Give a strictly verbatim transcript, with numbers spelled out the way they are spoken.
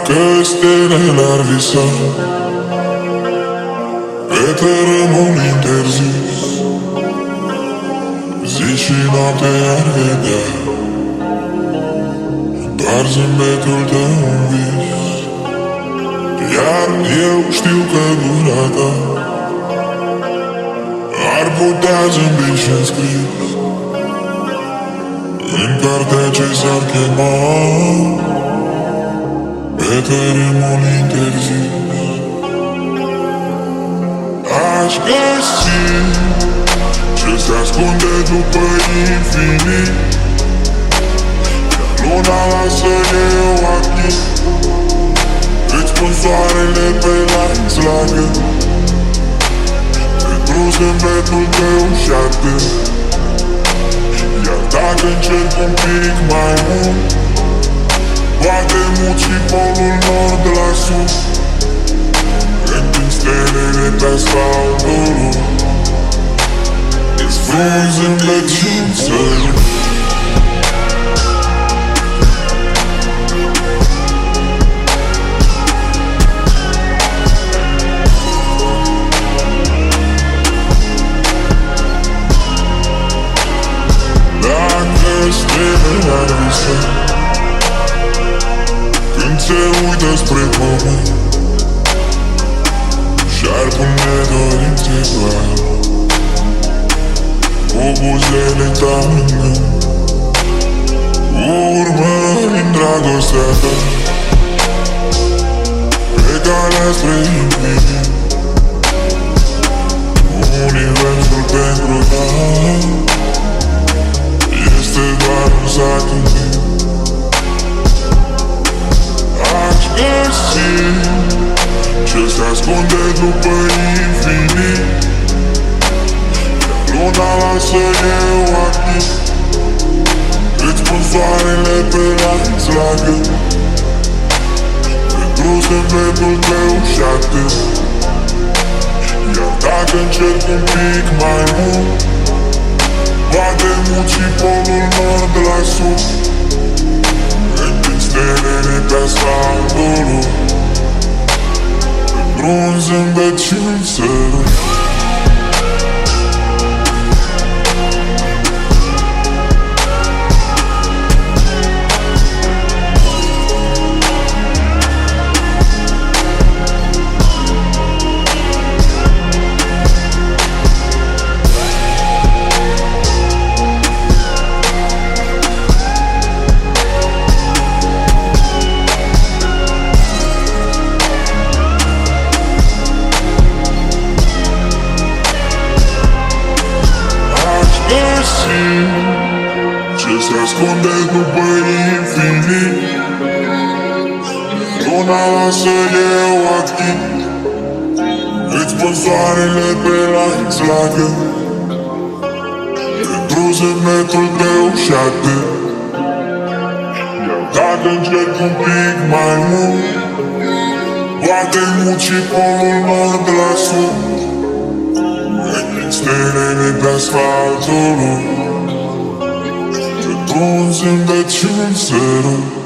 Dacă stelele ar visa, pe tărâmul interzis, zi și noapte ar vedea doar zâmbetul tău în vis. Iar eu știu că gura ta ar putea zâmbi și-n scris în cartea ce s-ar chema pe tărâmul interzis. Aș găsi ce se ascunde după infinit, iar luna lasă eu activ. Îți pun soarele pe lanț la gând, pentru zâmbetul tău și atât. Iar dacă încerc un pic mai mult, poate mut și polul nord la sus, împing stelele pe asfaltul. Îți frun zâmbet și-n sărut. Stelele ar visa, când se uită spre pământ, și-ar pune dorințe doar cu buzele tale în gând, urmărind dragostea ta pe calea spre infinit. Universul pentru tine este doar un sac în timp. Aș găsi ce se ascunde după infinit, iar luna lasă eu activ. Îți pun soarele pe lanț la gând, pentru zâmbetul tău și atât. Iar dacă încerc un pic mai mult, poate mut și polul nord la sus, împing stelele pe asfaltul, pentru un zâmbet și-un sărut. Ce se ascunde după infinit, luna lasă eu activ. Îți pun soarele pe lanț la gând, pentru zâmbetul tău și atât. Iar dacă încerc un pic mai mult, poate mut și polul nord la sud, împing stelele pe asfaltul, pentru un zâmbet și un sărut.